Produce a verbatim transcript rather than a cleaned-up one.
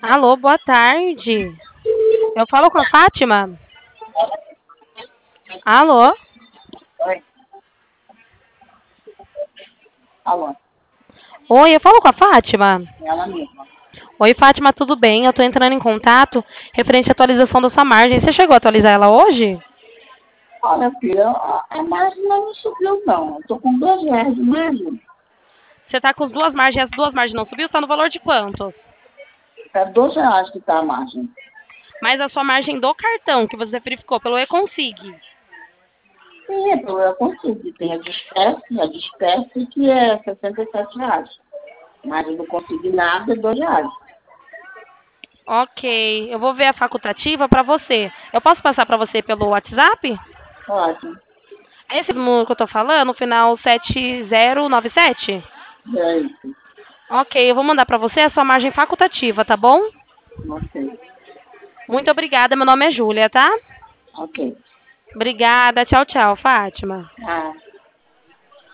Alô, boa tarde. Eu falo com a Fátima? Alô? Oi. Alô, Oi, eu falo com a Fátima? ela mesma. Oi, Fátima, tudo bem? Eu tô entrando em contato referente à atualização da sua margem. Você chegou a atualizar ela hoje? Olha, filha, a, a margem não subiu, não. Eu tô com dois reais de margem. Você tá com as duas margens, as duas margens não subiu? Tá no valor de quantos? É dois reais que tá a margem. Mas a sua margem do cartão que você verificou pelo E-Consig. Sim, é pelo eu consigo. Tem a de espécie, a de espécie que é sessenta e sete reais. Mas eu não consigo nada, é dois reais. Ok, eu vou ver a facultativa para você. Eu posso passar para você pelo WhatsApp? Ótimo. Esse número que eu tô falando, no final sete zero nove sete? É isso. Ok, eu vou mandar para você a sua margem facultativa, tá bom? Ok. Muito obrigada, meu nome é Júlia, tá? Ok. Obrigada, tchau, tchau, Fátima. Ah.